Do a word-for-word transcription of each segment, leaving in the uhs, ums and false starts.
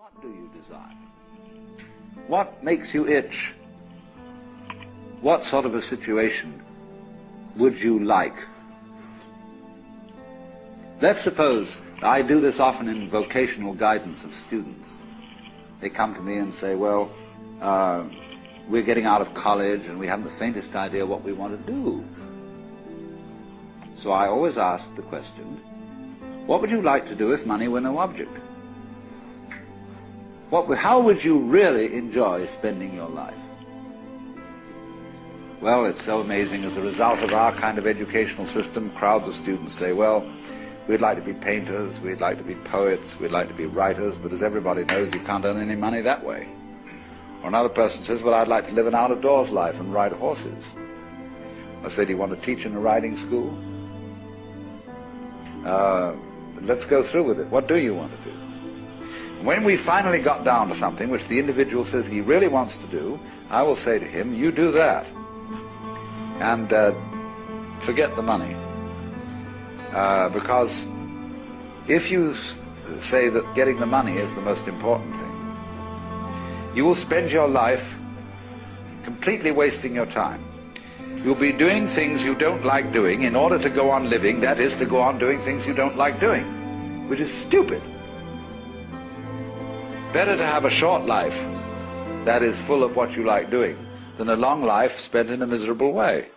What do you desire? What makes you itch? What sort of a situation would you like? Let's suppose, I do this often in vocational guidance of students. They come to me and say, well, uh, we're getting out of college and we haven't the faintest idea what we want to do. So I always ask the question, what would you like to do if money were no object? What, how would you really enjoy spending your life? Well, it's so amazing. As a result of our kind of educational system, crowds of students say, well, we'd like to be painters, we'd like to be poets, we'd like to be writers, but as everybody knows, you can't earn any money that way. Or another person says, well, I'd like to live an out-of-doors life and ride horses. I say, do you want to teach in a riding school? Uh, let's go through with it. What do you want to do? When we finally got down to something which the individual says he really wants to do, I will say to him, you do that. And uh, forget the money. Uh, because if you say that getting the money is the most important thing, you will spend your life completely wasting your time. You'll be doing things you don't like doing in order to go on living, that is, to go on doing things you don't like doing, which is stupid. Better to have a short life that is full of what you like doing than a long life spent in a miserable way.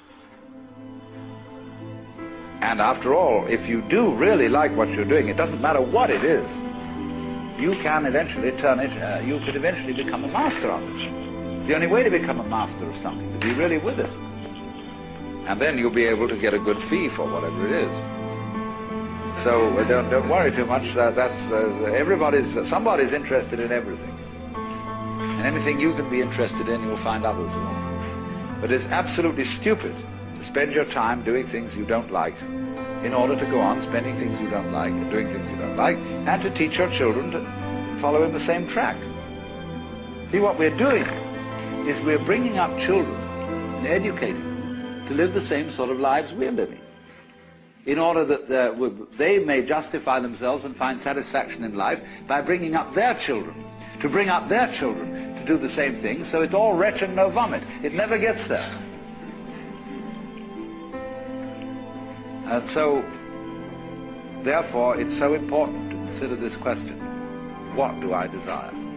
And after all, if you do really like what you're doing, it doesn't matter what it is, you can eventually turn it, uh, you could eventually become a master of it. It's the only way to become a master of something, to be really with it. And then you'll be able to get a good fee for whatever it is. So uh, don't, don't worry too much. Uh, that's uh, everybody's, uh, somebody's interested in everything. And anything you can be interested in, you'll find others who are. But it's absolutely stupid to spend your time doing things you don't like in order to go on spending things you don't like, doing things you don't like, and to teach your children to follow in the same track. See, what we're doing is we're bringing up children and educating them to live the same sort of lives we're living, in order that uh, they may justify themselves and find satisfaction in life by bringing up their children, to bring up their children to do the same thing, so it's all retch and no vomit. It never gets there. And so, therefore, it's so important to consider this question, what do I desire?